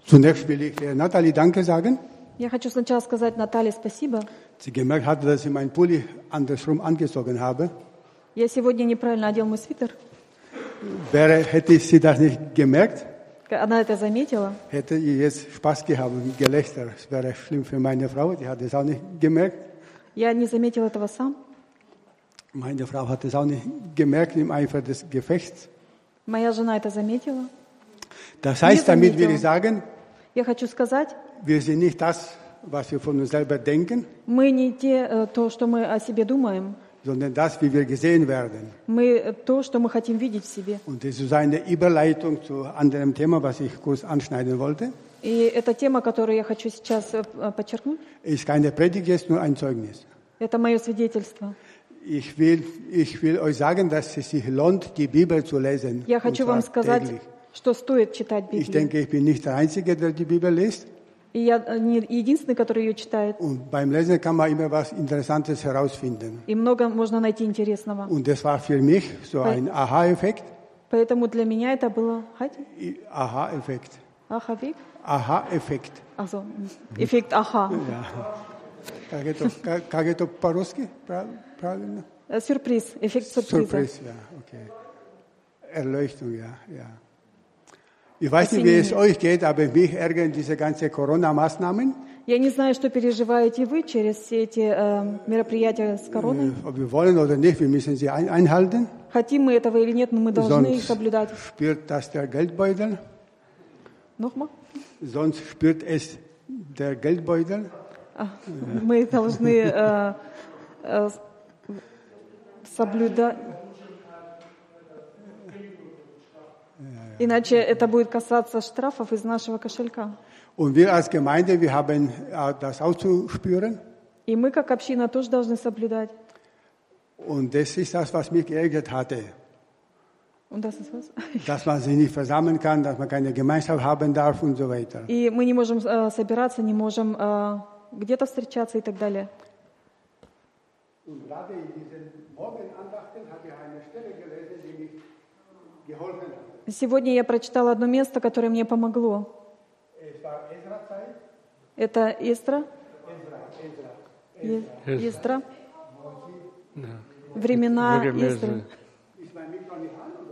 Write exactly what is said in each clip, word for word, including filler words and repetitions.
Zunächst will ich der Natalie Danke sagen. Я хочу сначала сказать Наталье спасибо. Sie gemerkt hatte, dass ich meinen Pulli andersrum angezogen habe. Я сегодня неправильно одел мой свитер. Wäre, hätte sie das nicht gemerkt, Она это заметила. hätte ich jetzt Spaß gehabt und Gelächter. Es wäre schlimm für meine Frau, die hat es auch nicht gemerkt. Я не заметил этого сам. Meine Frau hat es auch nicht gemerkt im Eifer des Gefechts. Моя жена это заметила. Das heißt, damit will ich sagen, Я хочу сказать, wir sind nicht das, was wir von uns selber denken, мы не те, то, что мы о себе думаем. sondern das, wie wir gesehen werden. Мы то, что мы хотим видеть в себе. Und das ist eine Überleitung zu anderem Thema, was ich kurz anschneiden wollte. И эта тема, которую я хочу сейчас подчеркнуть, Ist keine Predigt, jetzt nur ein Zeugnis. это мое свидетельство. Ich will, ich will euch sagen, dass es sich lohnt, die Bibel zu lesen. Я und хочу zwar вам сказать, täglich. что стоит читать Ich Библию. denke, ich bin nicht der Einzige, der die Bibel liest. И я не единственный, который ее читает. Und beim Lesen kann man immer was Interessantes herausfinden. И много можно найти интересного. Und das war für mich so ein Aha-Effekt. Поэтому для меня это было Aha-Effekt. Аха-эффект. Aha-Effekt. Also, эффект аха. Ja. Как это, как, как это по-русски? Правильно? Э, Сюрприз, эффект сюрприза. Surprise, ja, okay. Erleuchtung, ja, ja. Ich weiß nicht, wie es euch geht, aber mich ärgern diese ganzen Corona-Maßnahmen. Я не знаю, что переживаете вы через все эти э, мероприятия с короной. Ob wir wollen oder nicht, wir müssen sie ein, einhalten. Хотим мы этого или нет, но мы должны их Sonst соблюдать. spürt das der Geldbeutel. Nochmal? Sonst spürt es der Geldbeutel. А, Мы должны э, э, соблюдать. Иначе это будет касаться штрафов из нашего кошелька. Und wir als Gemeinde, wir haben äh, das auch zu spüren. И мы, как община, тоже должны соблюдать. Und das ist das, was mich geärgert hatte. Und das ist was? Dass man sich nicht versammeln kann, dass man keine Gemeinschaft haben darf und so weiter. И мы не можем э, собираться, не можем э, где-то встречаться и так далее. Und gerade in diesen Morgenandachten habe ich eine Stelle gelesen, die mich geholfen hat. Сегодня я прочитала одно место, которое мне помогло. Es war Ezra-Zeit. Это Эстра. Ezra, Ezra, Е- Эстра. Времена Эстры. Ist mein Mikro nicht an, oder?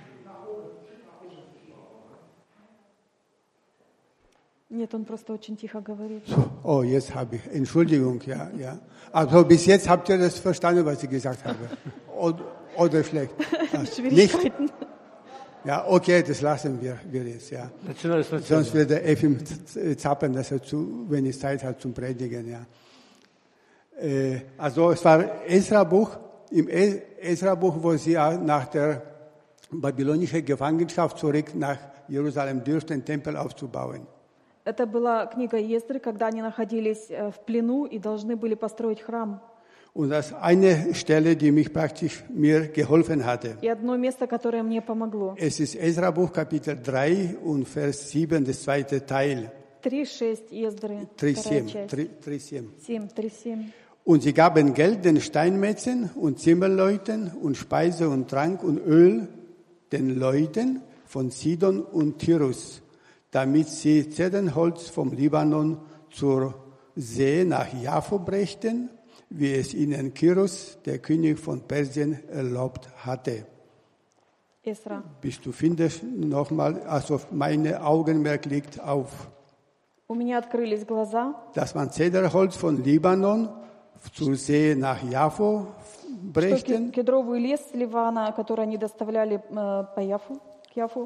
Нет, он просто очень тихо говорит. So, oh, jetzt habe ich. Entschuldigung, ja, ja. Also bis jetzt habt ihr das verstanden, was ich gesagt habe. Oder, oder schlecht. Ja, nicht? Schwierigkeiten. Ja, okay, das lassen wir, wir jetzt, ja. Sonst wird der Efim zappeln, dass er zu wenig Zeit hat zum Predigen, ja. Äh, also es war Esra-Buch, im Esra-Buch, wo sie nach der babylonischen Gefangenschaft zurück nach Jerusalem dürften, den Tempel aufzubauen. Это была книга Естры, когда они находились в плену и должны были построить храм. Und das ist eine Stelle, die mich praktisch mir geholfen hatte. И одно место, которое мне помогло. Es ist Esra-Buch, Kapitel drei und Vers sieben, das zweite Teil. три шесть Есдры, drei вторая sieben, часть. drei- drei sieben. семь, три семь. Und sie gaben Geld den Steinmetzen und Zimmerleuten und Speise und Trank und Öl den Leuten von Sidon und Tyrus, damit sie Zedernholz vom Libanon zur See nach Jaffo brächten, wie es ihnen Kyros, der König von Persien, erlaubt hatte. Эсра. Bis du findest nochmal, also mein Augenmerk liegt auf, У меня открылись глаза, dass man Zedernholz von Libanon zur See nach Jaffo что brächten. ке- кедровый лес с Ливана, который они доставляли э, по Яфу, к Яфу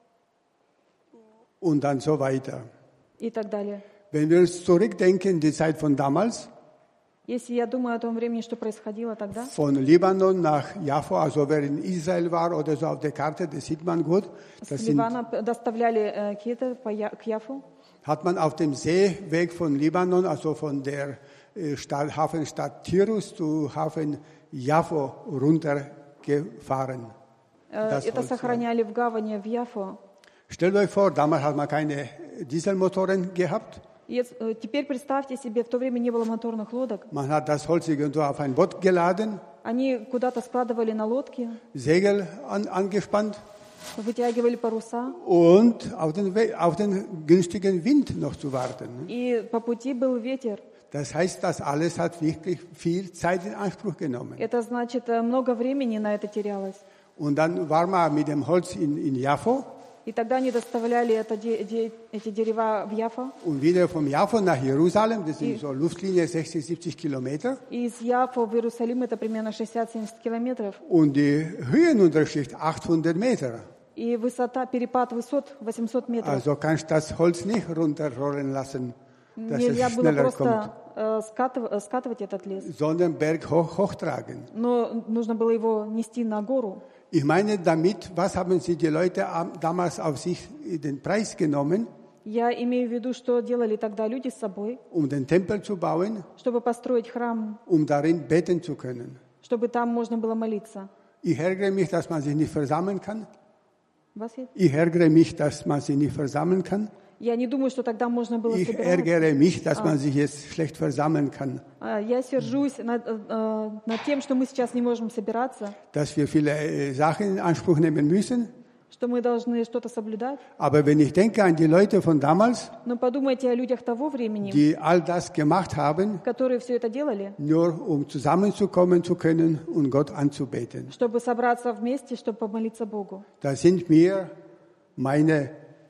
Und dann so weiter. и так далее. Wenn wir uns zurückdenken, die Zeit von damals, Если я думаю о том времени, что происходило тогда, von Libanon nach Jaffo, also wer in Israel war oder so auf der Karte, das sieht man gut, с das sind, Ливана п- доставляли э, кедр по Я- к Яфу, hat man auf dem Seeweg von Libanon, also von der äh, Stadt, Hafenstadt Tyrus zu Hafen Jaffo runtergefahren. Э, Das это Holz, сохраняли в гавани в Яфу. Stellt euch vor, damals hat man keine Dieselmotoren gehabt. Jetzt, э, теперь представьте себе, в то время не было моторных лодок. Man hat das Holz irgendwo auf ein Boot geladen, Они куда-то складывали на лодки, Segel an, angespannt вытягивали паруса, und auf den, We- auf den günstigen Wind noch zu warten. Ne? и по пути был ветер. Das heißt, das alles hat wirklich viel Zeit in Anspruch genommen. Это значит, э, много времени на это терялось. Und dann waren wir mit dem Holz in, in Jaffo И тогда они доставляли это де- де- эти дерева в Яфа. und wieder vom Jaffo nach Jerusalem, das sind Die- so Luftlinie sechzig, siebzig Kilometer. И из Яфа в Иерусалим это примерно шестьдесят-семьдесят километров. Und die Höhenunterschied achthundert Meter. И высота, перепад высот восемьсот метров. Also kannst du das Holz nicht runterrollen lassen, dass Нельзя es было schneller просто kommt, э, скатыв- э, скатывать этот лес. sondern berghoch hochtragen. Но нужно было его нести на гору. Ich meine damit, was haben sie die Leute am- damals auf sich den Preis genommen, Я имею в виду, что делали тогда люди с собой, um den Tempel zu bauen, чтобы построить храм, um darin beten zu können. чтобы там можно было молиться. Ich ärgere mich, dass man sich nicht versammeln kann. Was jetzt? Ich ärgere mich, dass man sich nicht versammeln kann. Я не думаю, что тогда можно было Ich собираться. ärgere mich, dass man sich jetzt schlecht versammeln kann. А, Я сержусь над, э, э, над тем, что мы сейчас не можем собираться, Dass wir viele äh, Sachen in Anspruch nehmen müssen. что мы должны что-то соблюдать. Aber wenn ich denke an die Leute von damals, Но подумайте о людях того времени, die all das gemacht haben, которые все это делали, nur um zusammenzukommen zu können und Gott anzubeten. чтобы собраться вместе, чтобы помолиться Богу. Da sind mir meine,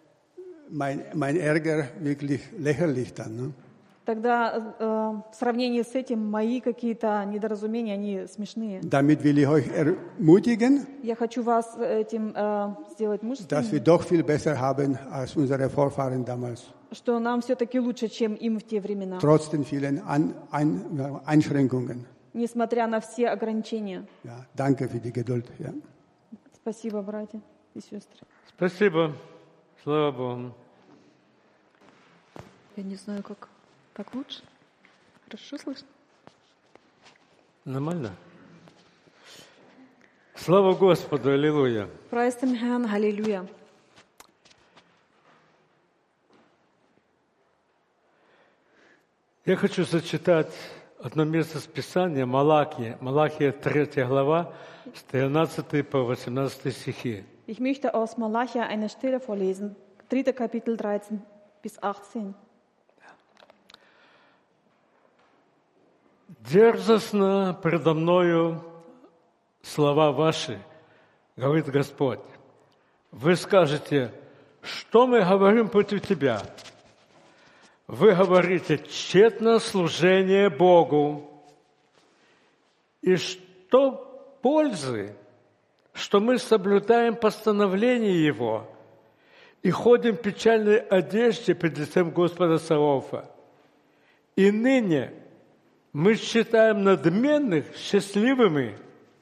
mein, mein Ärger wirklich lächerlich dann. Ne? Тогда э, в сравнении с этим мои какие-то недоразумения, они смешные. Damit will ich euch ermutigen, Я хочу вас этим э, сделать dass wir мужественными, doch viel besser haben als unsere Vorfahren damals. что нам все-таки лучше, чем им в те времена, Trotz den vielen An, Ein, Einschränkungen. несмотря на все ограничения. Ja, danke für die Geduld. Ja. Спасибо, братья и сестры. Спасибо. Слава Богу. Я не знаю, как так лучше. Хорошо слышно? Нормально? Слава Господу, аллилуйя. Preis dem Herrn, Halleluja. Я хочу зачитать одно место с Писания, Малахия, Малахия третья глава, с тринадцатого по восемнадцатый стихи. Ich möchte aus Malachia eine Stelle vorlesen, dritte Kapitel dreizehn bis achtzehn. «Дерзостно предо мною слова ваши, говорит Господь. Вы скажете, что мы говорим против тебя? Вы говорите, тщетно служение Богу. И что пользы, что мы соблюдаем постановление Его и ходим в печальной одежде пред лицем Господа Саваофа. И ныне мы считаем надменных счастливыми.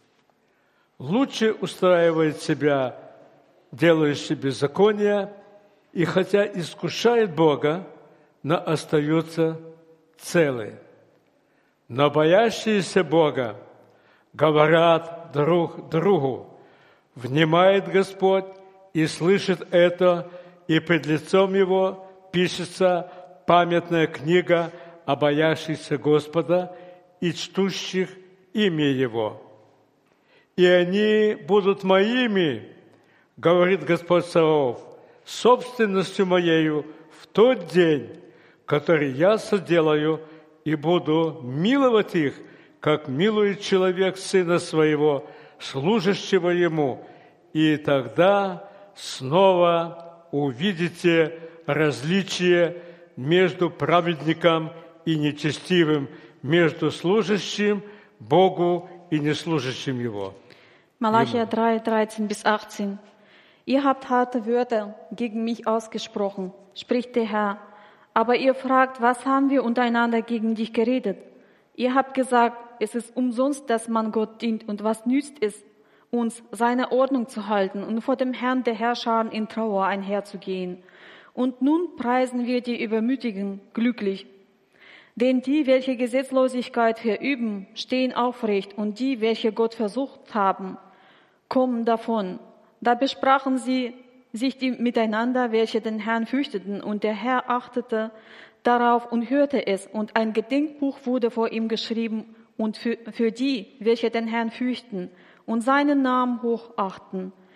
Лучше устраивает себя делающий беззаконие, и хотя искушает Бога, но остается целый. Но боящиеся Бога говорят друг другу, внимает Господь и слышит это, и пред лицом Его пишется памятная книга о боящихся Господа и чтущих имя Его. И они будут моими, говорит Господь Саваоф, собственностью моею в тот день, который я соделаю, и буду миловать их, как милует человек сына своего, служащего ему. И тогда снова увидите различие между праведником и нечестивым, между служащим Богу и неслужащим Его». Malachia drei, dreizehn bis achtzehn. Ihr habt harte Wörter gegen mich ausgesprochen, spricht der Herr. Aber ihr fragt, was haben wir untereinander gegen dich geredet? Ihr habt gesagt, es ist umsonst, dass man Gott dient, und was nützt es, uns seine Ordnung zu halten und vor dem Herrn der Herrscher in Trauer einherzugehen. Und nun preisen wir die Übermütigen glücklich. Denn die, welche Gesetzlosigkeit verüben, stehen aufrecht, und die, welche Gott versucht haben, kommen davon. Da besprachen sie sich die miteinander, welche den Herrn fürchteten, und der Herr achtete darauf und hörte es, und ein Gedenkbuch wurde vor ihm geschrieben, und für, für die, welche den Herrn fürchten und seinen Namen hochachten.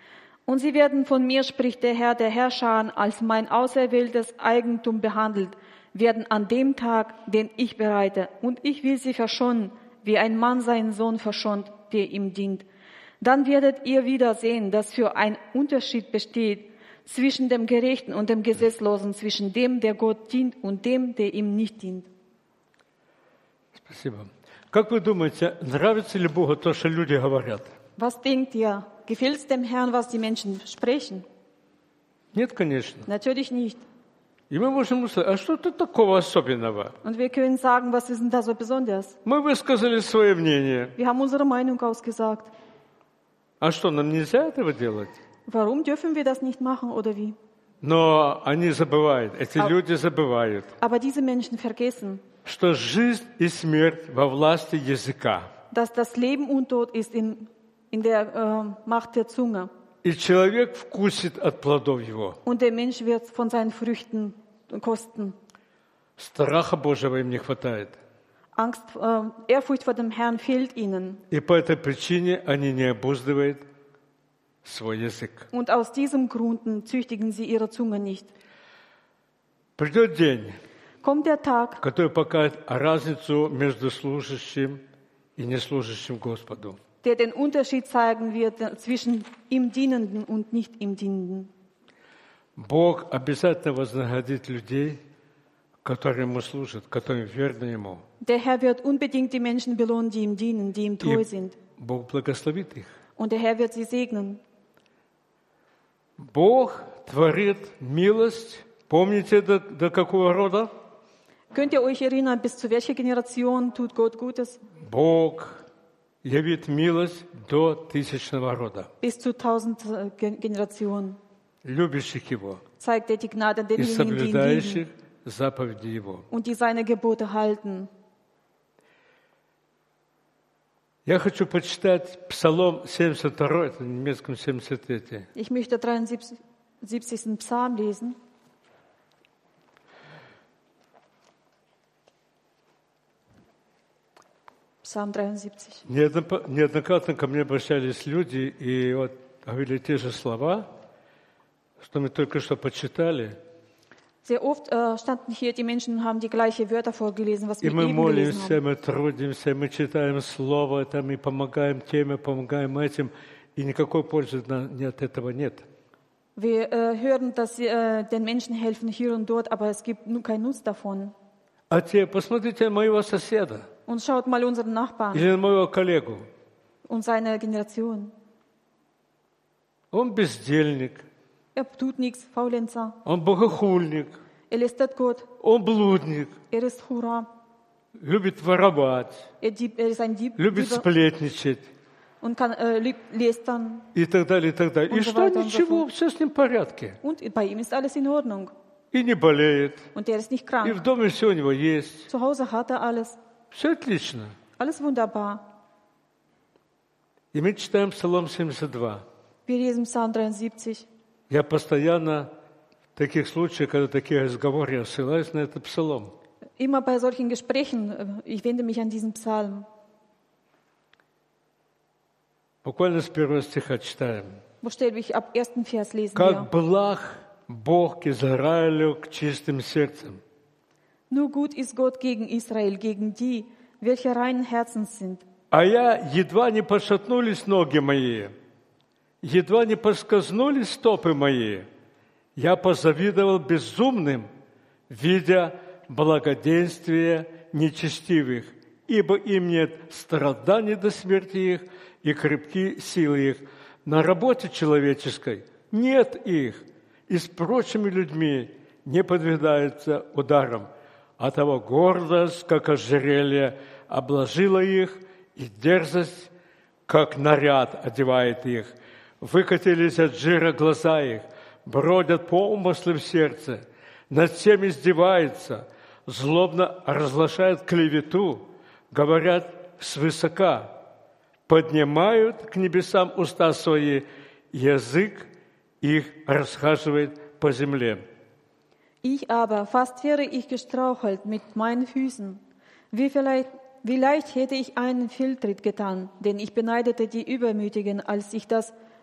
Und sie werden von mir, spricht der Herr der Herrscher, als mein auserwähltes Eigentum behandelt, werden an dem Tag, den ich bereite. Und ich will sie verschonen, wie ein Mann seinen Sohn verschont, der ihm dient. Dann werdet ihr wieder sehen, dass für ein Unterschied besteht zwischen dem Gerechten und dem Gesetzlosen, zwischen dem, der Gott dient, und dem, der ihm nicht dient. Спасибо. Как вы думаете, нравится ли Богу то, что люди говорят? Was denkt ihr? Gefällt es dem Herrn, was die Menschen sprechen? Нет, конечно. Natürlich nicht. И мы можем сказать, а что тут такого особенного? Und wir können sagen, was ist denn da so besonders? Мы высказали свое мнение. Wir haben unsere Meinung ausgesagt. А что, нам нельзя этого делать? Warum dürfen wir das nicht machen oder wie? Но они забывают, эти А- люди забывают, Aber diese Menschen vergessen, что жизнь и смерть во власти языка. dass das Leben und Tod ist in, in der äh, Macht der Zunge. И человек вкусит от плодов его. Und der Mensch wird von seinen Früchten kosten. Страха Божьего им не хватает. Angst, äh, Ehrfurcht vor dem Herrn fehlt ihnen. И по этой причине они не обуздывают свой язык. Und aus diesem Grund züchtigen sie ihre Zunge nicht. Придет день, Kommt der Tag, который покажет разницу между служащим и неслужащим Господу. der den Unterschied zeigen wird zwischen ihm Dienenden und nicht ihm Dienenden. Бог обязательно вознаградит людей, которые Ему служат, которые верны Ему. Der Herr wird unbedingt die Menschen belohnen, die ihm dienen, die ihm treu И sind. Бог благословит их. Und der Herr wird sie segnen. Бог творит милость. Помните, до, до какого рода? Könnt ihr euch erinnern, bis zu welcher Generation tut Gott Gutes? Бог явит милость до тысячного рода, Bis zu tausend äh, Gen- Generationen любящих Его zeigt er die Gnade и denjenigen, die ihm соблюдающих dienen заповеди Его. und die seine Gebote halten. Я хочу почитать Псалом семьдесят два, это на немецком семьдесят три. Ich möchte dreiundsiebzigsten Psalm lesen. Psalm dreiundsiebzig. Неоднопо- Неоднократно ко мне обращались люди и вот говорили те же слова, что мы только что почитали. Sehr oft äh, standen hier die Menschen und haben die gleichen Wörter vorgelesen, was И wir мы eben gelesen молимся, haben. мы трудимся, мы читаем Слово, там и помогаем тем, и помогаем этим, и никакой пользы на- не от этого нет. Wir äh, hören, dass sie äh, den Menschen helfen hier und dort, aber es gibt nur keinen Nutzen davon. А те, посмотрите на моего соседа Und schaut mal unseren Nachbarn или на моего коллегу. und seine Generation. Он бездельник, Er tut nichts, Faulenzer. он богохульник, Er lästert Gott. он блудник, Er ist Hurra. любит воровать, Er, Dieb, er ist ein Dieb любит Dieber сплетничать und kann äh, liebt lästern. и так далее, и так далее. И Он что, бывает, он ничего, все с ним в порядке. Und bei ihm ist alles in Ordnung. И не болеет, Und er ist nicht и в krank. доме все у него есть. Zu Hause hat er alles. Все отлично. Alles wunderbar. И мы читаем Псалом семьдесят два. Wir lesen Psalm dreiundsiebzig. Я постоянно в таких случаях, когда такие разговоры, я ссылаюсь на этот псалом. Immer bei solchen Gesprächen, äh, ich wende mich an diesen Psalm. Буквально с первого стиха читаем. Buchstäblich ab ersten Vers lesen «Как wir. благ Бог к Израилю, к чистым сердцем». Nur gut ist Gott gegen Israel, gegen die, welche reinen Herzens sind. «А я едва не пошатнулись ноги мои, едва не поскользнулись стопы мои. Я позавидовал безумным, видя благоденствие нечестивых, ибо им нет страданий до смерти их, и крепки силы их. На работе человеческой нет их, и с прочими людьми не подвергаются ударам. А того гордость, как ожерелье, обложила их, и дерзость, как наряд, одевает их. Выкатились от жира глаза их, бродят помыслы в сердце, над всем издеваются, злобно разглашают клевету, говорят свысока, поднимают к небесам уста свои, язык их расхаживает по земле». Ich aber, fast wäre ich gestrauchelt mit meinen Füßen. Wie vielleicht, wie leicht hätte ich einen Fehltritt getan, denn ich beneidete die Übermütigen, als ich das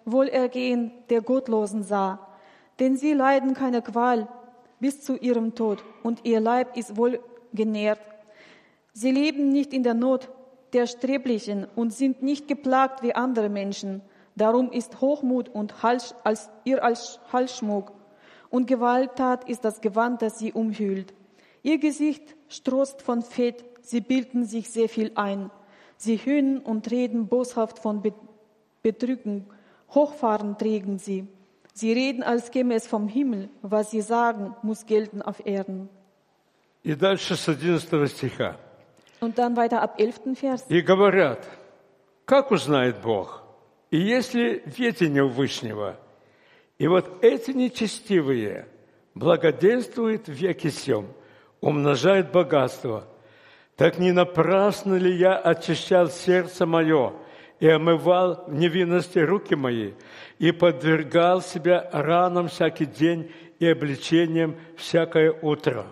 Wohlergehen der Gottlosen sah. Denn sie leiden keine Qual bis zu ihrem Tod, und ihr Leib ist wohl genährt. Sie leben nicht in der Not der Sträblichen und sind nicht geplagt wie andere Menschen. Darum ist Hochmut und Hals, als, ihr als Halsschmuck, und Gewalttat ist das Gewand, das sie umhüllt. Ihr Gesicht strotzt von Fett, sie bilden sich sehr viel ein. Sie höhnen und reden boshaft von Betrügen, Hochfahren trägen sie. Sie reden, als käme es vom Himmel. Was sie sagen, muss gelten auf Erden. И дальше с одиннадцатого стиха. Und dann weiter ab elften Vers. И говорят, как узнает Бог, и есть ли ведение у Вышнего? И вот эти нечестивые благоденствуют в веки сем, умножают богатство. Так не напрасно ли я очищал сердце мое и омывал в невинности руки мои, и подвергал себя ранам всякий день и обличением всякое утро?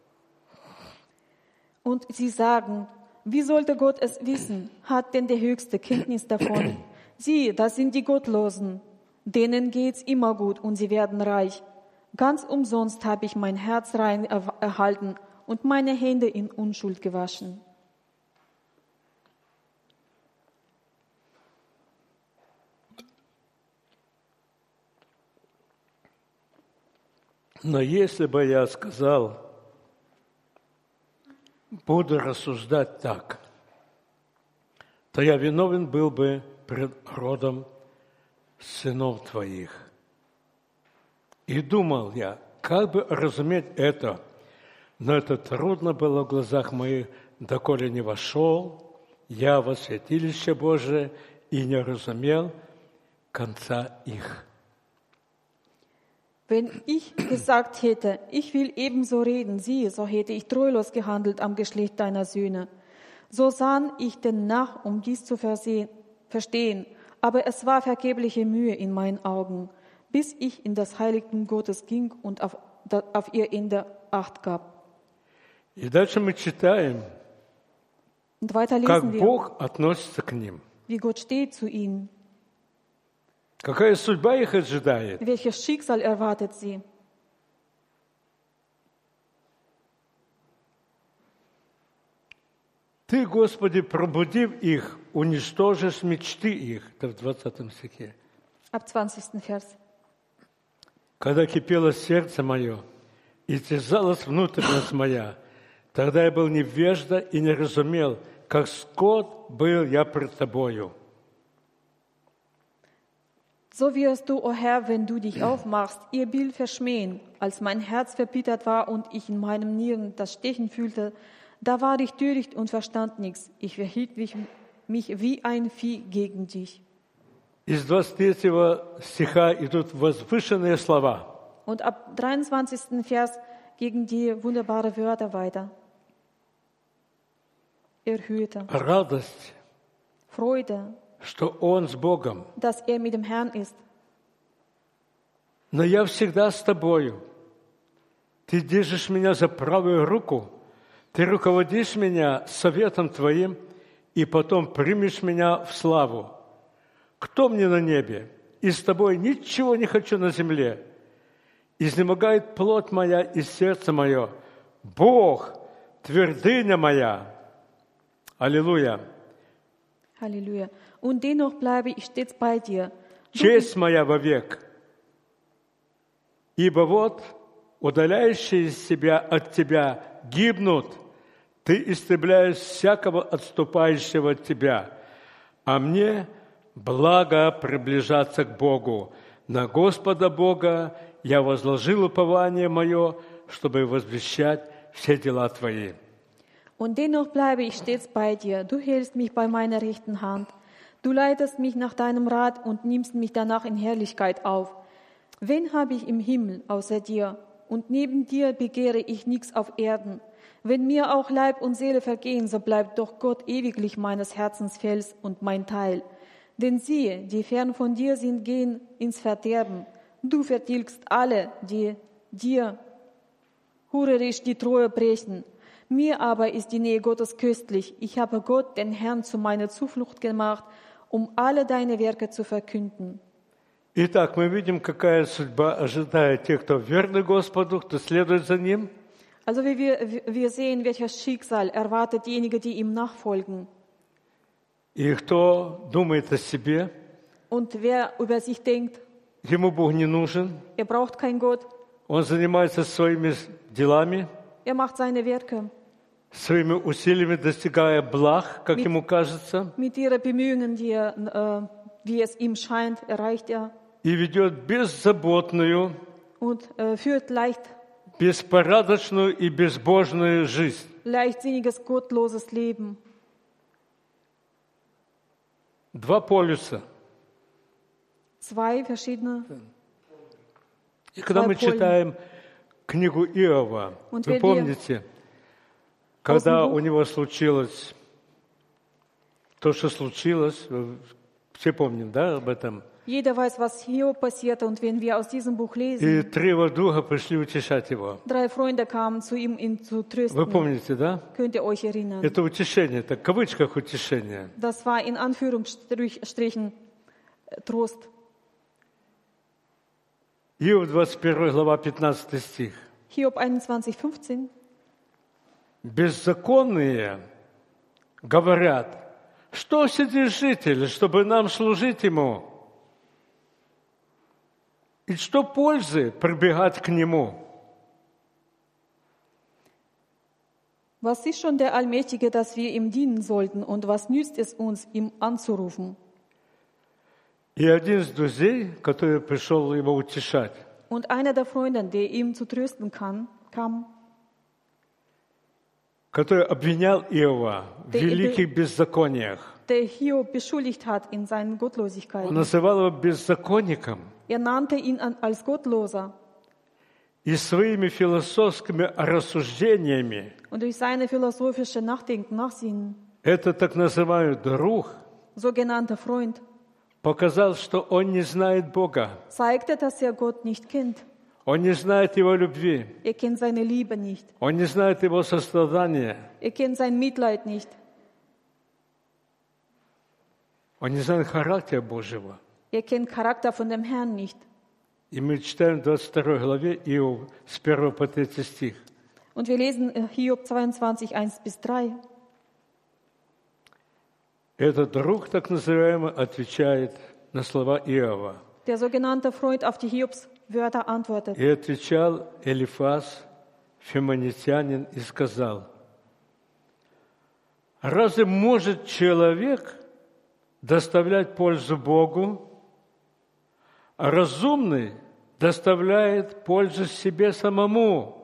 Und sie sagen, wie sollte Gott es wissen? Hat denn der Höchste Kenntnis davon? Siehe, das sind die Gottlosen. Denen geht's immer gut und sie werden reich. Ganz umsonst habe ich mein Herz rein erhalten und meine Hände in Unschuld gewaschen. Но если бы я сказал, буду рассуждать так, то я виновен был бы пред родом сынов твоих. И думал я, как бы разуметь это, но это трудно было в глазах моих, доколе не вошел я во святилище Божие и не разумел конца их. Wenn ich gesagt hätte, ich will ebenso reden, siehe, so hätte ich treulos gehandelt am Geschlecht deiner Söhne. So sah ich denn nach, um dies zu versehen, verstehen, aber es war vergebliche Mühe in meinen Augen, bis ich in das Heiligtum Gottes ging und auf, auf ihr Ende Acht gab. И дальше мы читаем, Und weiter как lesen wir, Бог относится к ним. wie Gott steht zu ihnen, Какая судьба их ожидает? welches Schicksal erwartet sie. Ты, Господи, пробудив их, уничтожишь мечты их. Это в двадцатом стихе. Ab zwanzigsten Vers. Когда кипело сердце мое и терзалась внутренность моя, тогда я был невежда и не разумел, как скот был я пред Тобою. So wirst du, o Herr, wenn du dich aufmachst, ihr Bild verschmähen. Als mein Herz verbittert war und ich in meinem Nieren das Stechen fühlte, da war ich töricht und verstand nichts. Ich verhielt mich, mich wie ein Vieh gegen dich. Из двадцать третьего стиха идут возвышенные слова. Und ab dreiundzwanzigsten Vers gegen die wunderbare Wörter weiter. Erhöhte, Радость, Freude, что Он с Богом. dass er mit dem Herrn ist. Но я всегда с Тобою. Ты держишь меня за правую руку, Ты руководишь меня советом Твоим, и потом примешь меня в славу. Кто мне на небе? И с Тобой ничего не хочу на земле. Изнемогает плоть моя и сердце мое. Бог, твердыня моя. Аллилуйя. Halleluja. Und dennoch bleibe ich stets bei dir. Честь моя вовек. Ибо вот удаляющие себя от Тебя гибнут. Ты истребляешь всякого отступающего от Тебя. А мне благо приближаться к Богу. На Господа Бога я возложил упование мое, чтобы возвещать все дела Твои. Und dennoch bleibe ich stets bei dir. Du hältst mich bei meiner rechten Hand. Du leitest mich nach deinem Rat und nimmst mich danach in Herrlichkeit auf. Wen habe ich im Himmel außer dir? Und neben dir begehre ich nichts auf Erden. Wenn mir auch Leib und Seele vergehen, so bleibt doch Gott ewiglich meines Herzens Fels und mein Teil. Denn siehe, die fern von dir sind, gehen ins Verderben. Du vertilgst alle, die dir hurerisch die Treue brechen. Mir aber ist die Nähe Gottes köstlich. Ich habe Gott, den Herrn, zu meiner Zuflucht gemacht, um alle deine Werke zu verkünden. Итак, мы видим, какая судьба ожидает тех, кто верный Господу, кто следует за Ним. Also wie wir, wir sehen, welches Schicksal erwartet diejenigen, die ihm nachfolgen. И кто думает о себе, Und wer über sich denkt, ему Бог не нужен, er braucht keinen Gott, он занимается своими делами, er macht seine Werke. своими усилиями достигая благ, как Mit- ему кажется, Mit ihren Bemühungen, die er, äh, wie es ihm scheint, erreicht er и ведет беззаботную, und äh, führt leicht, беспорядочную и безбожную жизнь. leichtsinniges, gottloses Leben. Два полюса. Zwei verschiedene. И когда мы Zwei Polen. читаем книгу Иова, Und вы wenn wir помните, когда aus dem Buch- у него случилось то, что случилось, вы все помним, да, об этом? Jeder weiß, was hier passierte. Und wenn wir aus diesem Buch И lesen, три его друга пришли утешать его. drei Freunde kamen zu ihm, ihn zu Вы trösten. помните, да? Könnt ihr euch erinnern? Это утешение, это в кавычках утешение. Das war in Anführungsstrichen äh, Trost. Иов двадцать первая глава, пятнадцатый стих. Hiob einundzwanzig, fünfzehn. Беззаконные говорят, что вседержитель, чтобы нам служить ему? И что пользы прибегать к нему? Was ist schon der Allmächtige, dass wir ihm dienen sollten? Und was nützt es uns, ihm anzurufen? И один из друзей, который пришел его утешать, Und einer der Freunde, der ihm zu trösten kann, kam, который обвинял Иова в Ты- великих беззакониях. der Hiob beschuldigt hat in seinen Он Gottlosigkeiten. называл его беззаконником. Er nannte ihn an- als Gottloser. И своими философскими рассуждениями Und durch seine philosophische Nachdenken, Nachsinnen, этот так называемый друг sogenannter Freund, показал, что он не знает Бога. zeigte, dass er Gott nicht kennt. Он не знает Его любви. Er kennt seine Liebe nicht. Он не знает Его сострадания. Er kennt sein Mitleid nicht. Он не знает характера Божьего. Er kennt Charakter von dem Herrn nicht. И мы читаем в двадцать второй главе Иов с первого по третий стих. Und wir lesen äh, Hiob zweiundzwanzig, eins bis drei. Этот друг, так называемый, отвечает на слова Иова. Der sogenannte Freund auf die Hiobs Wörter antwortet. И отвечал Элифаз, фимонитянин, и сказал: разве может человек доставлять пользу Богу, а разумный доставляет пользу себе самому?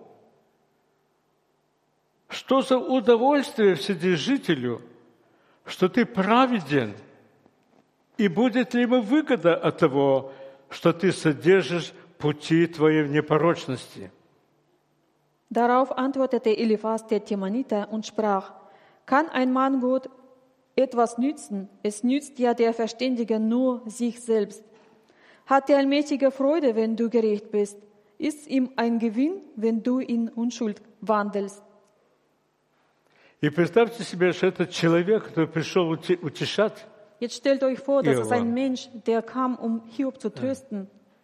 Что за удовольствие вседержителю, что ты праведен, и будет ли ему выгода от того, что ты содержишь пути твои в непорочности? Darauf antwortete Eliphas der Temaniter und sprach: Kann ein Mann Gott etwas nützen? Es nützt ja der Verständige nur sich selbst. Hat der Allmächtige Freude, wenn du gerecht bist? Ist ihm ein Gewinn, wenn du in Unschuld wandelst? И представьте себе, что этот человек, который пришел ути- утешать, Jetzt stellt euch vor, dass es Hiob. ein Mensch, der kam, um Hiob zu trösten,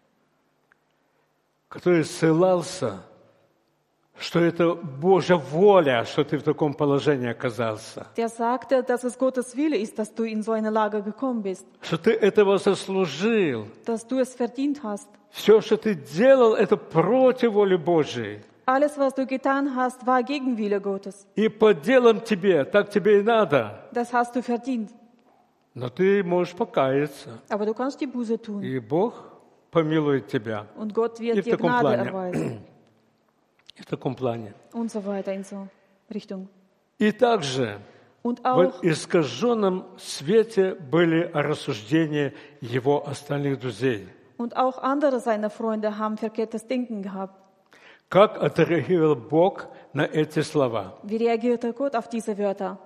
который ссылался, что это Божья воля, что ты в таком положении оказался, der sagte, dass es Gottes Wille ist, dass du in so eine Lage gekommen bist, что ты этого заслужил. dass du es verdient hast. Все, что ты делал, это против воли Божьей. Alles, was du getan hast, war gegen Wille Gottes. И по делам тебе, так тебе и надо. Das hast du verdient. Но ты можешь покаяться, Aber du kannst die Buße tun. и Бог помилует тебя. Und Gott И wird в dir таком Gnade плане. erweisen. И в таком плане. Und so weiter in so Richtung. И также Und в auch, искаженном свете были рассуждения его остальных друзей. und auch andere seiner Freunde haben verkehrtes Denken gehabt. Как отреагировал Бог на эти слова? Wie reagierte Gott auf diese Wörter?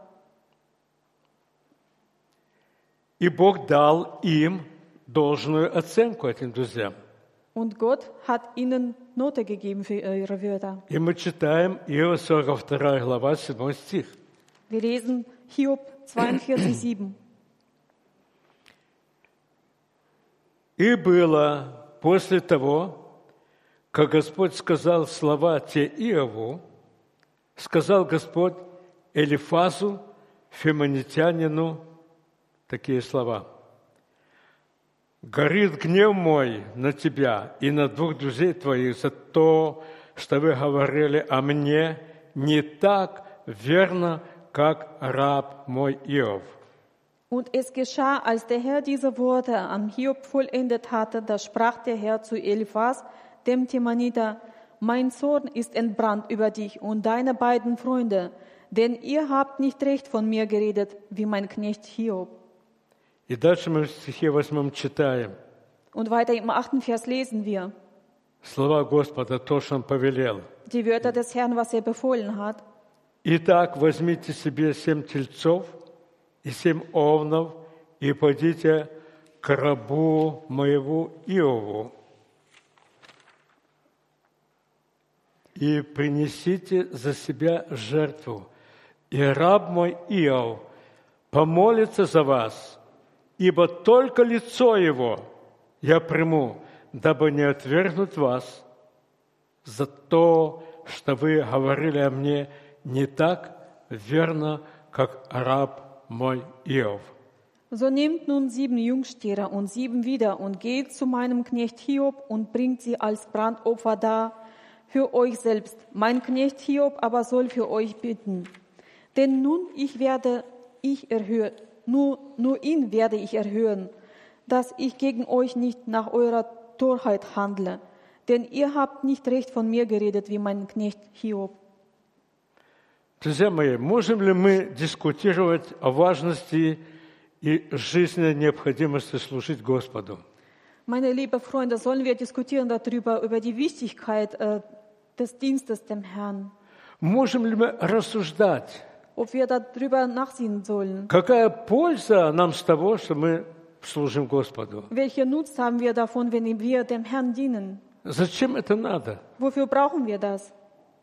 И Бог дал им должную оценку, этим друзьям. Und Gott hat ihnen Note gegeben für ihre Wörter. И мы читаем Иова сорок вторая глава, седьмой стих. Wir lesen Hiob zweiundvierzig, sieben. И было после того, как Господь сказал слова те Иову, сказал Господь Элифазу, фимонитянину, такие слова. «Горит гнев мой на тебя и на двух друзей твоих за то, что вы говорили о мне не так верно, как rab moj Iov.» Und es geschah, als der Herr diese Worte am Hiob vollendet hatte, da sprach der Herr zu Eliphas, dem Temaniter: Mein Zorn ist entbrannt über dich und deine beiden Freunde, denn ihr habt nicht recht von mir geredet, wie mein Knecht Hiob. И дальше мы в стихе восьмом читаем Und weiter im achten Vers lesen wir слова Господа, то, что Он повелел. die Wörter des Herrn, was er befohlen hat. «Итак, возьмите себе семь тельцов и семь овнов, и пойдите к рабу моему Иову, и принесите за себя жертву, и раб мой Иов помолится за вас, ибо только лицо его я приму, дабы не отвергнуть вас за то, что вы говорили о мне не так верно, как rab moj Iov.» So nehmt nun sieben Jungstiere und sieben Widder und geht zu meinem Knecht Hiob und bringt sie als Brandopfer dar für euch selbst. Mein Knecht Hiob aber soll für euch bitten. Denn nun ich werde ich erhören, nur, nur ihn werde ich erhören, dass ich gegen euch nicht nach eurer Torheit handle. Denn ihr habt nicht recht von mir geredet, wie mein Knecht Hiob. Друзья мои, можем ли мы дискутировать о важности и жизненной необходимости служить Господу? Meine lieben Freunde, sollen wir diskutieren darüber, über die Wichtigkeit äh, des Dienstes dem Herrn? Можем ли мы рассуждать, Ob wir darüber nachsehen sollen? какая польза нам с того, что мы служим Господу? Welchen Nutzen haben wir davon, wenn wir dem Herrn dienen? Зачем это надо? Wofür brauchen wir das?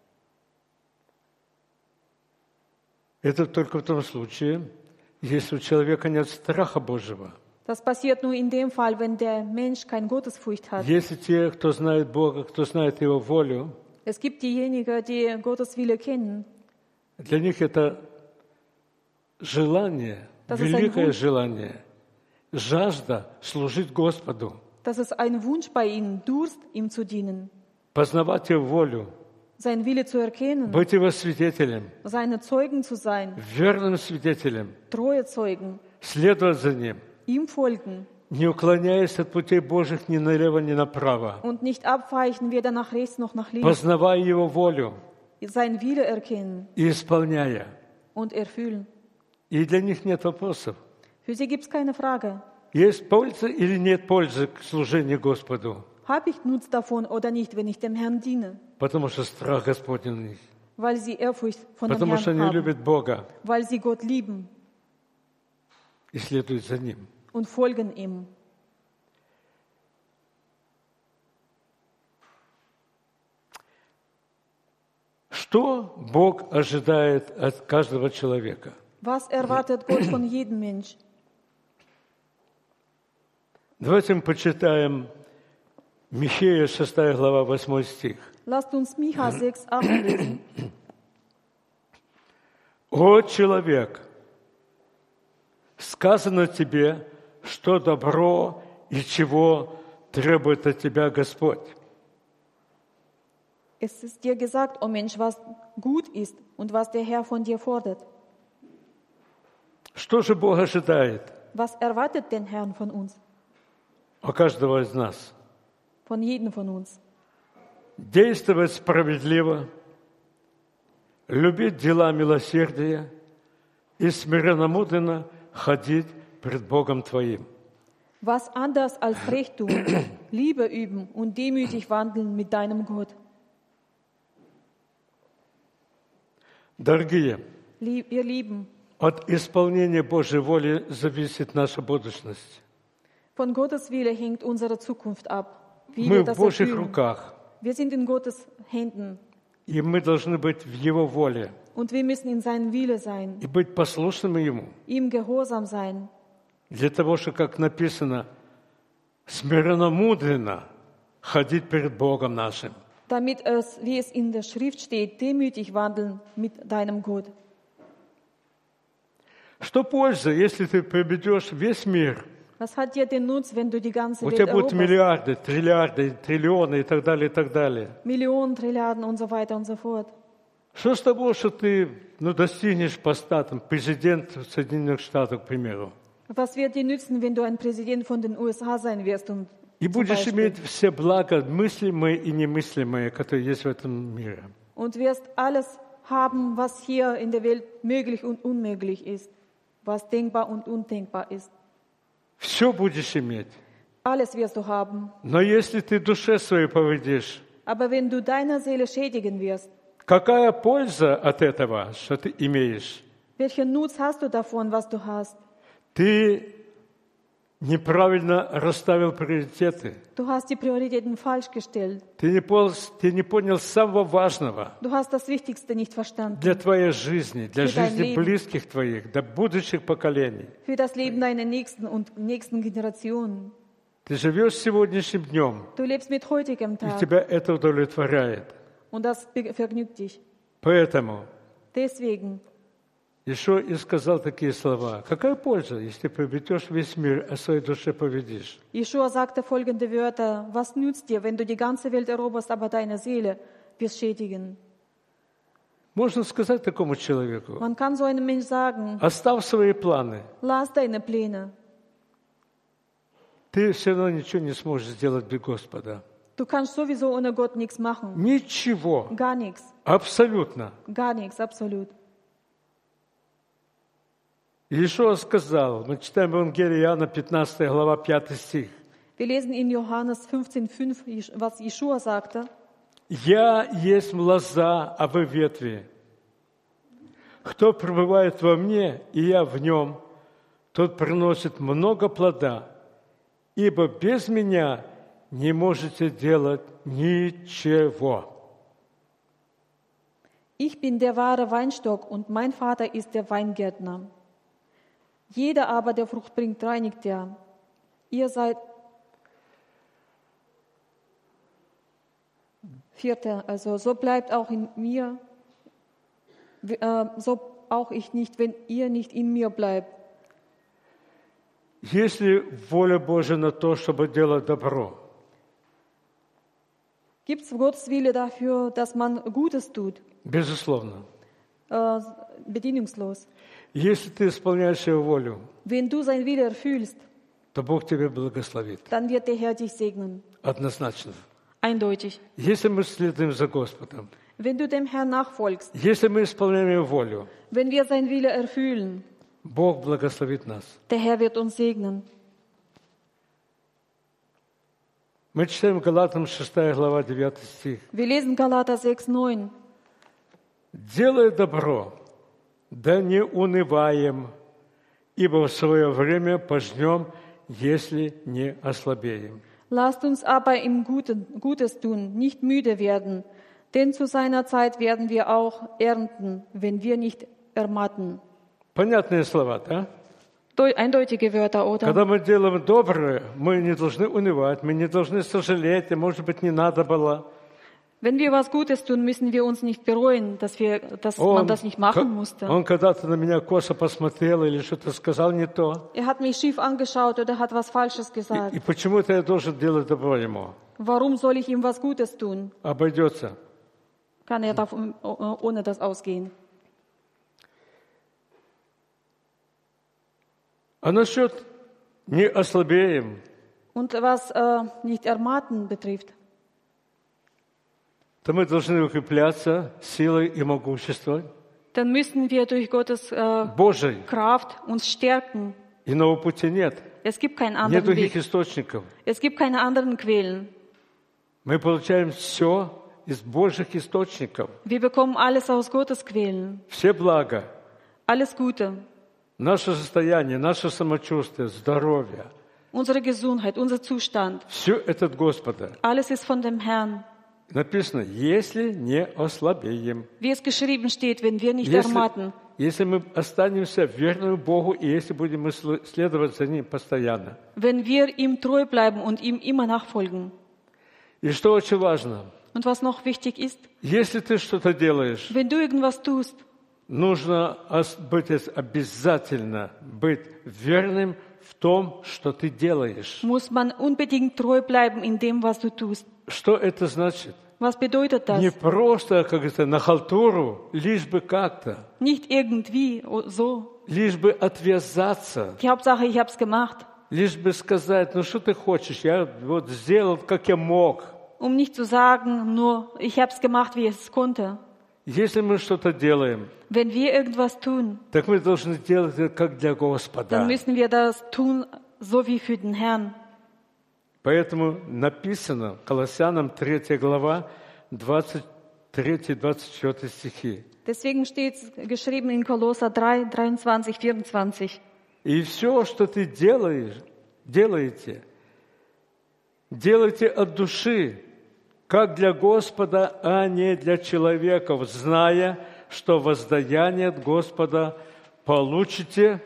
Это только в том случае, если у человека нет страха Божьего. Das passiert nur in dem Fall, wenn der Mensch keine Gottesfurcht hat. Если те, кто знает Бога, кто знает Его волю, Es gibt diejenigen, die Gottes Wille kennen. для них это желание, Das ist ein великое Wunsch. желание, жажда служить Господу, Das ist ein Wunsch bei ihnen, Durst, ihm zu dienen, познавать Его волю, seinen Wille zu erkennen, быть Его свидетелем, seine Zeugen zu sein, верным свидетелем, treue Zeugen, следовать за Ним, ihm folgen не уклоняясь от путей Божьих ни налево, ни направо, und nicht abweichen, weder nach rechts noch nach links, познавая Его волю seinen Wille erkennen и исполняя. und erfüllen. И для них нет вопросов. Für sie gibt es keine Frage. Есть польза или нет пользы к служению Господу? Habe ich Nutzen davon oder nicht, wenn ich dem Herrn diene? Потому что страх Господень у них. Weil sie Ehrfurcht von dem Потому что Herrn они haben, любят Бога weil sie Gott lieben и следуют за Ним. und folgen ihm. Что Бог ожидает от каждого человека? Was erwartet Gott von jedem Mensch? Давайте мы почитаем Михея, шестая глава, восьмой стих. Lasst uns Micha sechs, acht lesen. «О, человек, сказано тебе, что добро и чего требует от тебя Господь. Es ist dir gesagt, o Mensch, was gut ist und was der Herr von dir fordert. Что же Бог ожидает Was erwartet den Herrn von uns, от каждого из нас? von jedem von uns? Действовать справедливо, любить дела милосердия и смиренномудренно ходить пред Богом твоим». Was anders als Recht tun, Liebe üben und demütig wandeln mit deinem Gott. Дорогие, Lieb, ihr Lieben, от исполнения Божьей воли зависит наша будущность. von Gottes Wille hängt unsere Zukunft ab. Wie Мы wir в das Божьих erfüllen. руках, Wir sind in Gottes Händen и мы должны быть в Его воле und wir müssen in seinem Wille sein, и быть послушными Ему. ihm gehorsam sein. Для того, что, как написано, смиренно-мудренно ходить перед Богом нашим. damit es, wie es in der Schrift steht, demütig wandeln mit deinem Gott. Что польза, если ты приобретешь весь мир? Was hat dir den Nutz, wenn du die ganze У Welt тебя будут eroberst? миллиарды, триллиарды, триллионы и так далее, и так далее. Millionen, Trilliarden und so weiter und so fort. Что с того, что ты ну, достигнешь поста, там, президент Соединенных Штатов, к примеру, Was wird dir nützen, wenn du ein Präsident von den U S A sein wirst und и zum будешь Beispiel, иметь все блага, мыслимые и немыслимые, которые есть в этом мире? und wirst alles haben, was hier in der Welt möglich und unmöglich ist, was denkbar und undenkbar ist. Все будешь иметь. Alles wirst du haben. Но если ты душе своей повредишь, Aber wenn du deiner Seele schädigen wirst, какая польза от этого, что ты имеешь? welchen Nutz hast du davon, was du hast? Ты неправильно расставил приоритеты. Du hast die Prioritäten falsch gestellt. Ты не, пол, ты не понял самого важного Du hast das Wichtigste nicht verstanden. для твоей жизни, для Für dein жизни Leben. близких твоих, для будущих поколений. Für das Leben deiner nächsten und nächsten Generationen. Ты живешь сегодняшним днем, Du lebst mit heutigem и Tag тебя это удовлетворяет. und das be- vergnügt dich. Поэтому Deswegen, Ишуа и сказал такие слова. Какая польза, если ты приобретешь весь мир, а своей душе повредишь? Jeschua sagte folgende Wörter: Was nützt dir, wenn du die ganze Welt eroberst, aber deine Seele wirst schädigen? Можно сказать такому человеку, Man kann so einem Mensch sagen: оставь свои планы. Lass deine Pläne. Ты все равно ничего не сможешь сделать без Господа. Du kannst sowieso ohne Gott nichts machen. Ничего. Gar nichts. Абсолютно. Gar nichts, absolut. Иешуа сказал, мы читаем Евангелие Иоанна, пятнадцатая глава, пятый стих. Wir lesen in Johannes fünfzehn fünf, was Jeschua sagte. «Я есть лоза, а вы ветви. Кто пребывает во мне, и я в нем, тот приносит много плода, ибо без меня не можете делать ничего». Ich bin der wahre Weinstock und mein Vater ist der Weingärtner. Jeder aber, der Frucht bringt, reinigt er. Ihr seid... Vierter, also so bleibt auch in mir, äh, so auch ich nicht, wenn ihr nicht in mir bleibt. Есть ли воля Божья на то, чтобы делать добро? Gibt es Gottes Wille dafür, dass man Gutes tut? Безусловно. Äh, bedingungslos. Если ты исполняешь Его волю, Wenn du sein Wille erfüllst, то Бог тебя благословит. dann wird der Herr dich segnen. Однозначно. Eindeutig. Если мы следуем за Господом, Wenn du dem Herrn nachfolgst, если мы исполняем Его волю, wenn wir sein Wille erfüllen, Бог благословит нас. der Herr wird uns segnen. Мы читаем Галатам шестая глава, девятый стих. Wir lesen Galater sechs neun. «Делай добро, да не унываем, ибо в свое время пожнем, если не ослабеем». Lasst uns aber im Guten, Gutes tun, nicht müde werden, denn zu seiner Zeit werden wir auch ernten, wenn wir nicht ermatten. Понятные слова, да? Deu- Eindeutige Wörter, oder? Когда мы делаем доброе, мы не должны унывать, мы не должны сожалеть, и, может быть, не надо было. Wenn wir was Gutes tun, müssen wir uns nicht bereuen, dass, wir, dass man das nicht machen musste. он когда-то на меня косо посмотрел или что-то сказал не то. Er hat mich schief angeschaut oder hat was Falsches И, gesagt. и почему-то я должен делать добро ему. Warum soll ich ihm was Gutes tun? Обойдется. Kann er davon, ohne das ausgehen? А насчет не ослабеем, Und was äh, nicht ermatten betrifft, то мы должны укрепляться силой и могуществом dann müssen wir durch Gottes äh, Божией. Kraft uns stärken. Иного пути нет. Es gibt keinen Нет anderen других Weg. источников. Es gibt keine anderen Quellen. Мы получаем все из Божьих источников. Wir bekommen alles aus Gottes Quellen. Все блага. Alles Gute. Наше состояние, наше самочувствие, здоровье. Unsere Gesundheit, unser Zustand. Все это от Господа. Alles ist von dem Herrn. Написано, если не ослабеем. Wie es geschrieben steht, wenn wir nicht Если, ermatten. если мы останемся верными Богу, и если будем мы сл- следовать за Ним постоянно. Wenn wir ihm treu bleiben und ihm immer nachfolgen. И что очень важно, Und was noch wichtig ist, если ты что-то делаешь, wenn du irgendwas tust, нужно ос- быть ос- обязательно быть верным в том, что ты делаешь. muss man unbedingt treu bleiben in dem, was du tust. Что это значит? Was bedeutet das? Не просто, как это, на халтуру, лишь бы как-то, Nicht irgendwie so. лишь бы отвязаться, Die Hauptsache, ich habe es gemacht. лишь бы сказать, ну что ты хочешь, я вот сделал, как я мог. Um nicht zu sagen, nur ich habe es gemacht, wie ich es konnte. Если мы что-то делаем, Wenn wir irgendwas tun, так мы должны делать это как для dann Господа. müssen wir das tun, so wie für den Herrn. Поэтому написано, Колоссянам третья глава, двадцать третий двадцать четвёртый стихи. Deswegen steht es geschrieben in Kolosser drei, dreiundzwanzig, vierundzwanzig. И все, что ты делаешь, делаете, делайте от души, как для Господа, а не для человеков, зная, что воздаяние от Господа получите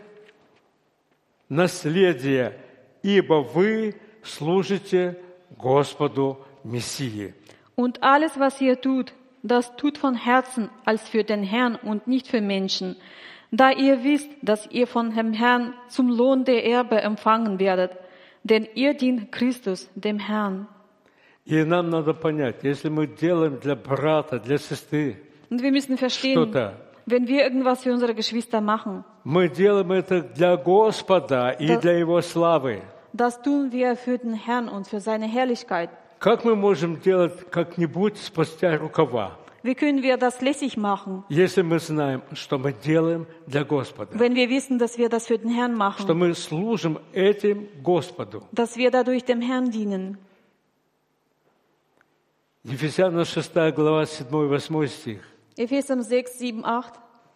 наследие, ибо вы служите Господу Мессии. Und alles, was ihr tut, das tut von Herzen als für den Herrn und nicht für Menschen, da ihr wisst, dass ihr von dem Herrn zum Lohn der Erbe empfangen werdet, denn ihr dient Christus, dem Herrn. И нам надо понять, если мы делаем для брата, для сестры Und wir müssen verstehen, что-то, wenn wir irgendwas für unsere Geschwister machen, мы делаем это для Господа и Да. для Его славы. das tun wir für den Herrn und für seine Herrlichkeit. Как мы можем делать как-нибудь спустя рукава, Wie können wir das lässig machen, если мы знаем, что мы делаем для Господа, wenn wir wissen, dass wir das für den Herrn что machen, мы служим этим Господу? dass wir dadurch dem Herrn dienen? Ефесянам шестая глава, седьмой восьмой стих. Epheser sechs, sieben, acht.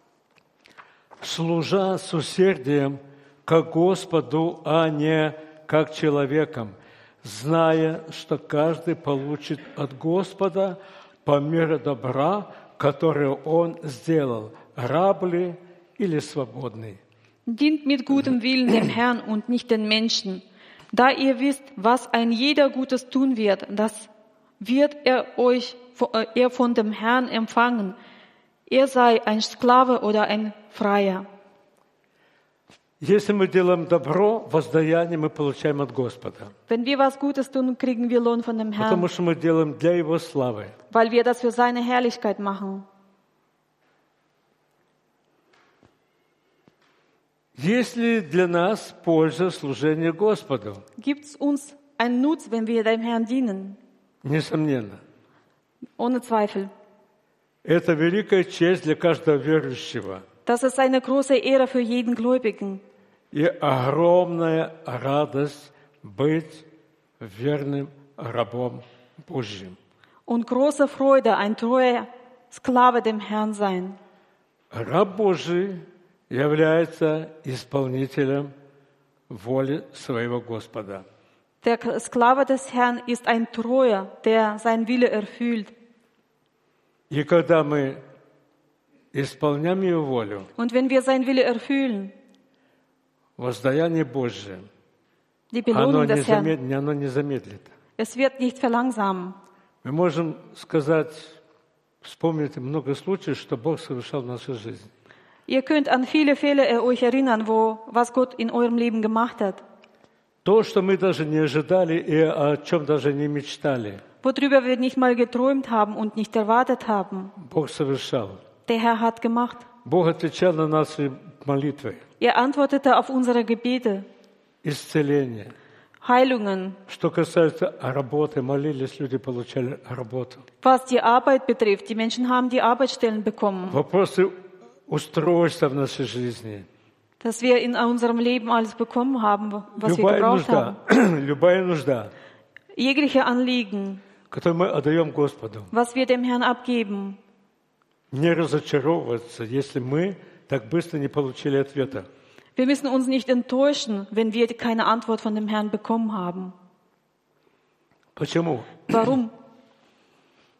«Служа с усердием, как Господу, а не как человекам, зная, что каждый получит от Господа по мере добра, которое Он сделал, раб ли или свободный». Dient mit gutem Willen dem Herrn und nicht den Menschen. Da ihr wisst, was ein jeder Gutes tun wird, das wird er euch er von dem Herrn empfangen. Er sei ein Sklave oder ein Freier. Если мы делаем добро, воздаяние мы получаем от Господа, Wenn wir was Gutes tun, kriegen wir Lohn von dem потому Herrn, что мы делаем для Его славы. weil wir das für seine Herrlichkeit machen. Есть ли для нас польза служения Господу? Gibt es uns einen Nutzen, wenn wir dem Herrn dienen? Несомненно. Ohne Zweifel. Это великая честь для каждого верующего Das ist eine große Ehre für jeden Gläubigen и огромная радость быть верным рабом Божьим. und große Freude, ein treuer Sklave dem Herrn sein. Раб Божий является исполнителем воли своего Господа. Der Sklave des Herrn ist ein Treuer, der seinen Wille erfüllt. И когда мы исполняем Его волю, Und wenn wir seinen Wille erfüllen, воздаяние Божие, die оно Belohnung не, des Herrn, замед... оно не замедлит. es wird nicht verlangsamen. Мы можем сказать, вспомнить много случаев, что Бог совершал в нашей жизни. Ihr könnt an viele Fälle äh, euch erinnern, wo, was Gott in eurem Leben gemacht hat. То, что мы даже не ожидали и о чем даже не мечтали, Worüber wir nicht mal geträumt haben und nicht erwartet haben. Бог совершал. Der Herr hat gemacht. Бог отвечал на наши молитвы, Er antwortete auf unsere Gebete, исцеление. Heilungen. Что касается работы, молились, люди получали работу. Was die Arbeit betrifft, die Menschen haben die Arbeitsstellen bekommen. Вопросы устройства в нашей жизни. Dass wir in unserem Leben alles bekommen haben, was wir Любая gebraucht нужда, haben. любая нужда, Jegliche Anliegen, которую мы отдаем Господу, was wir dem Herrn abgeben. не разочаровываться, если мы так быстро не получили ответа. Wir müssen uns nicht enttäuschen, wenn wir keine Antwort von dem Herrn bekommen haben. Почему? Warum?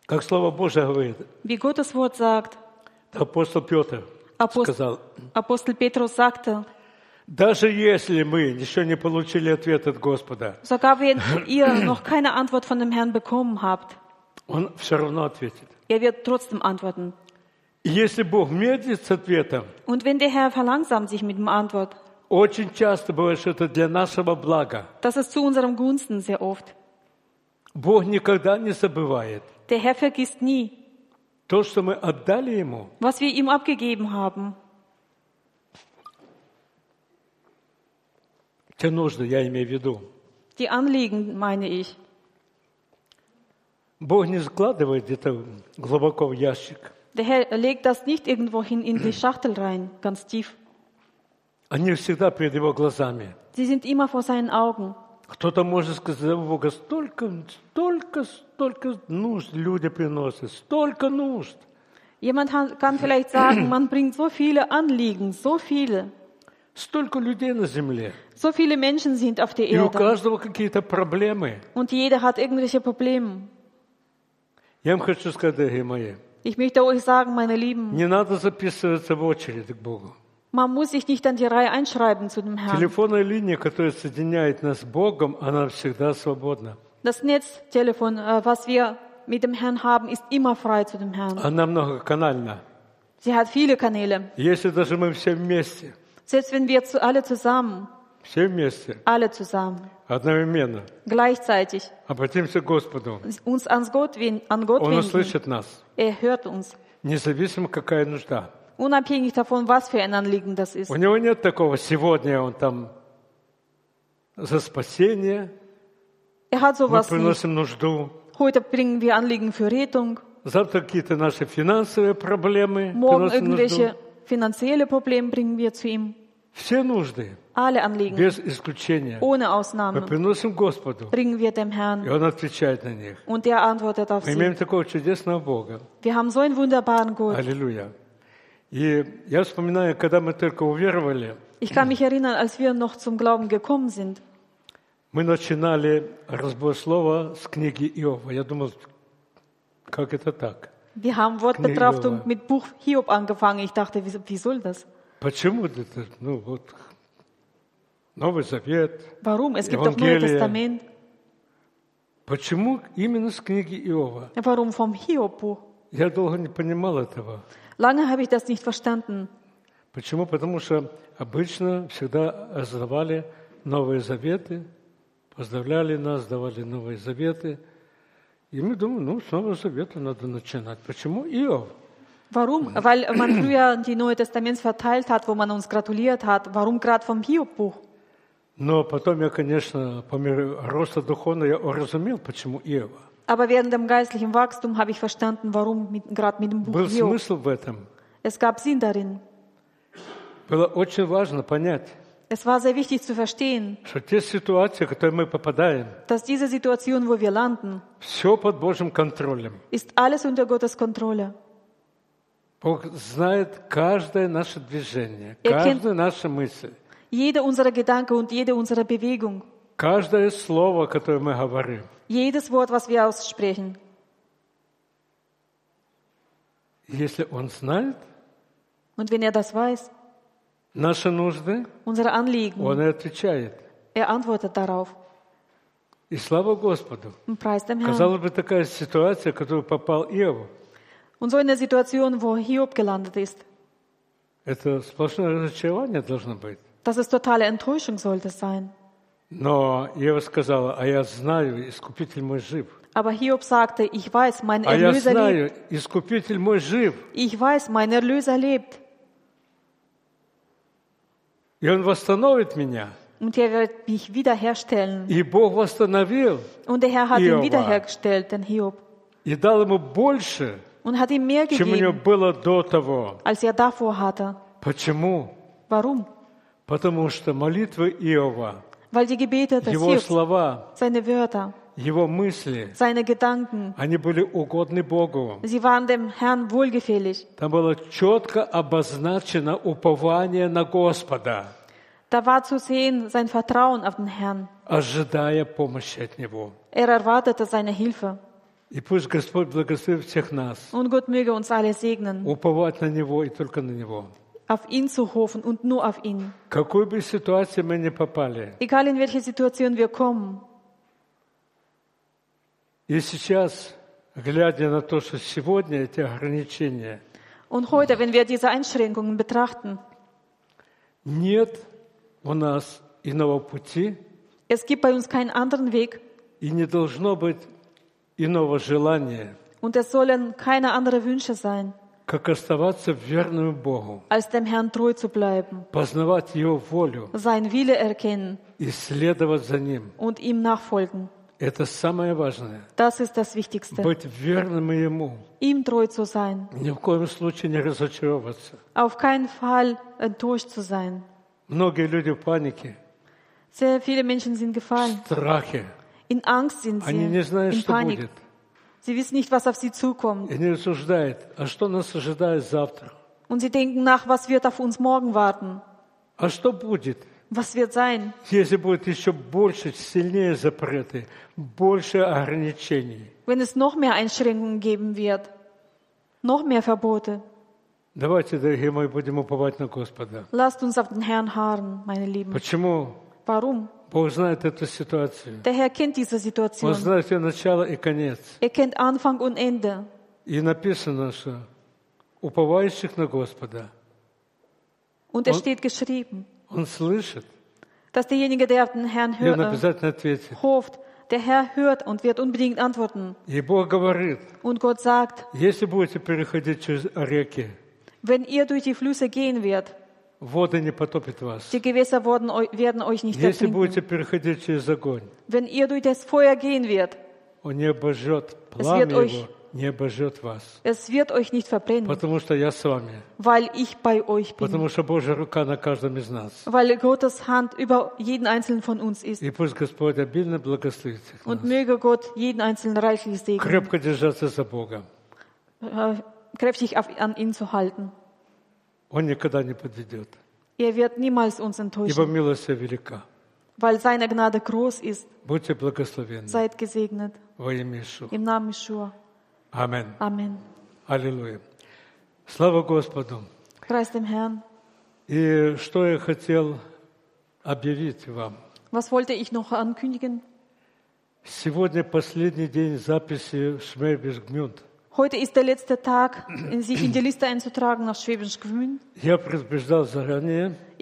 Как Слово Божие говорит, Wie Gottes Wort sagt, апостол Петр Apost- сказал, Apostel Petrus sagte, даже если мы еще не получили ответ от Господа, sogar wenn ihr noch keine Antwort von dem Herrn bekommen habt, Он все равно ответит. er wird trotzdem antworten. И если Бог медлит с ответом, Und wenn der Herr verlangsamt sich mit der Antwort, очень часто бывает, что это для нашего блага. das ist zu unserem Gunsten sehr oft. Бог никогда не забывает Der Herr vergisst nie, то, что мы отдали Ему. was wir ihm abgegeben haben. Те нужды, я имею в виду. Die Anliegen, meine ich. Бог не складывает где-то глубоко в ящик. Der Herr legt das nicht irgendwohin in die Schachtel rein, ganz tief. Они всегда перед Его глазами. Sie sind immer vor seinen Augen. Кто-то может сказать, у Бога столько, столько, столько нужд люди приносят, столько нужд. Jemand han- kann vielleicht sagen, man bringt so viele Anliegen, so viele. Столько людей на земле. So viele Menschen sind auf der И у Erde. каждого какие-то проблемы. Und jeder hat irgendwelche Probleme. Я вам хочу сказать, дорогие мои, Ich möchte euch sagen, meine Lieben, не надо записываться в очередь к Богу. man muss sich nicht an die Reihe einschreiben zu dem Herrn. Телефонная линия, которая соединяет нас с Богом, она всегда свободна. Das Netztelefon, äh, was wir mit dem Herrn haben, ist immer frei zu dem Herrn. Она многоканальна. Sie hat viele Kanäle. Если даже мы все вместе, Selbst wenn wir zu, alle zusammen, все вместе, alle zusammen, одновременно gleichzeitig обратимся к Господу, uns ans Gott, wen- an Gott Он wenden, услышит нас, er hört uns. независимо какая нужда. Unabhängig davon, was für ein Anliegen das ist. У него нет такого, сегодня он там за спасение, Er hat мы sowas nicht. приносим нужду, Heute bringen wir Anliegen für Rettung, завтра какие-то наши финансовые проблемы, morgen приносим irgendwelche нужду. finanzielle Probleme bringen wir zu ihm. Все нужды, Alle Anliegen, без исключения, ohne мы Ausnahme, приносим Господу, bringen wir dem и Herrn Он отвечает на них. und er antwortet auf Мы sie. имеем такого чудесного Бога. Wir haben so einen wunderbaren Gott. Аллилуйя. И я вспоминаю, когда мы только уверовали, Ich kann mich erinnern, als wir noch zum Glauben gekommen sind. мы начинали разбор слова с книги Иова. Я думал, как это так? Wir haben Wortbetrachtung mit Buch Hiob angefangen. Ich dachte, wie, wie soll das? Почему это? Ну вот, Новый Завет. Warum? Es gibt doch Neues Evangelie. Testament. Почему именно с книги Иова? Warum vom Hiob-Buch? Я долго не понимал этого. Lange habe ich das nicht verstanden. Почему? Потому что обычно всегда раздавали Новые Заветы, поздравляли нас, давали Новые Заветы. И мы думаем, ну, с Нового Завета надо начинать. Почему Иов? Warum? Weil man früher die Neue Testaments verteilt hat, wo man uns gratuliert hat. Warum gerade vom Hiob-Buch? Но потом я, конечно, по мере роста духовно, я уразумел, почему Иова. Aber während dem geistlichen Wachstum habe ich verstanden, warum mit, gerade mit dem Buch Был Hiob. смысл в этом. Es gab Sinn darin. Было очень важно понять, Es war sehr wichtig zu verstehen, что те ситуации, в которые мы попадаем, dass diese Situation, wo wir landen, все под Божьим контролем. ist alles unter Gottes Kontrolle. Бог знает каждое наше движение, Er kennt- каждую нашу мысль, Jede unserer Gedanken und jede unserer Bewegung, каждое слово, которое мы говорим. jedes Wort, was wir aussprechen. Если Он знает Und wenn er das weiß, наши нужды, unsere Anliegen, Он и отвечает. er antwortet darauf И слава Господу. und preist dem Herrn. Казалось бы, такая ситуация, в которую попал Иов, Und so in der Situation, wo Hiob gelandet ist, это сплошное разочарование должно быть. das ist totale Enttäuschung, sollte es sein. Но Ева сказала, а я знаю, Искупитель мой жив. Aber Hiob sagte, ich weiß, mein А я Erlöser lebt. знаю, Искупитель мой жив. Ich weiß, mein Erlöser lebt. И Он восстановит меня. Und er wird mich wiederherstellen. И Бог восстановил Und der Herr hat ihn Hioba. wiederhergestellt, den Hiob. и дал ему больше, Und hat ihm mehr чем у него gegeben, было до того. als er davor hatte. Почему? Warum? Потому что молитвы Иова, Weil die Gebete des его Hiobs, слова, seine Wörter, его мысли, seine Gedanken, они были угодны Богу. sie waren dem Herrn wohlgefällig. Там было четко обозначено упование на Господа, Da war zu sehen sein Vertrauen auf den Herrn. ожидая помощи от Него. Er erwartete seine Hilfe. И пусть Господь благословит всех нас Und Gott möge uns alle segnen, уповать на Него и только на Него. auf ihn zu hoffen und nur auf ihn. В какую бы ситуацию мы ни попали, Egal in welche Situation wir kommen. и сейчас, глядя на то, что сегодня эти ограничения, Und heute, wenn wir diese Einschränkungen betrachten, нет у нас иного пути, es gibt bei uns keinen anderen Weg и не должно быть иного желания, und es sollen keine anderen Wünsche sein, как оставаться верным Богу, als dem Herrn treu zu bleiben, познавать Его волю seinen Wille erkennen и следовать за Ним. und ihm nachfolgen. Это самое важное. Das ist das Wichtigste. Быть верным Ему. Ihm treu zu sein, Ни в коем случае не разочаровываться. auf keinen Fall enttäuscht zu sein. Многие люди в панике, Sehr viele Menschen sind gefallen. в страхе. In Angst sind sie, Они не знают, in что Panik. будет. Sie wissen nicht, was auf sie zukommt. И они рассуждают, а что нас ожидает завтра? Und sie denken nach, was wird auf uns morgen warten? А что будет, Was wird sein, если будет еще больше, сильнее запреты, больше ограничений? wenn es noch mehr Einschränkungen geben wird? Noch mehr Verbote? Давайте, дорогие мои, будем уповать на Господа. Lasst uns auf den Herrn harren, meine Lieben. Почему? Warum? Бог знает эту ситуацию. Der Herr kennt diese Он Situation. знает ее начало и конец. Er kennt Anfang und Ende. И написано, что уповающих на Господа, Und es Und- steht geschrieben, Он слышит, dass derjenige, der auf den Herrn и Он hört, обязательно ответит. hofft, der Herr hört und wird unbedingt antworten. И Бог говорит, Und Gott sagt, если будете переходить через реки, wenn ihr durch die Flüsse gehen werdet, воды не потопят вас. die Gewässer werden eu- werden euch nicht Если ertrinken. будете переходить через огонь, Wenn ihr durch das Feuer gehen werdet, он не обожжет, Es пламя wird euch- его не обожжет вас. es wird euch nicht verbrennen, Потому что я с вами. weil ich bei euch bin. Потому что Божья рука на каждом из нас. Weil Gottes Hand über jeden einzelnen von uns ist. И пусть Господь обильно благословит всех Und нас. möge Gott jeden einzelnen reichlich segnen, Крепко держаться за Бога. äh, kräftig auf, an ihn zu halten. Он никогда не подведет. Er wird niemals uns Ибо enttäuschen, милость его велика. weil seine Gnade groß ist. Будьте благословенны Seid gesegnet. во имя Иисуса. Im Namen Jeschua. Аминь. Amen. Аллилуйя. Слава Господу. Preis dem Herrn. И что я хотел объявить вам. Was wollte ich noch ankündigen? Сегодня последний день записи в Schwäbisch Gmünd. Heute ist der letzte Tag, sich in die Liste einzutragen nach Schwäbisch Gmünd. Я предупреждал заранее,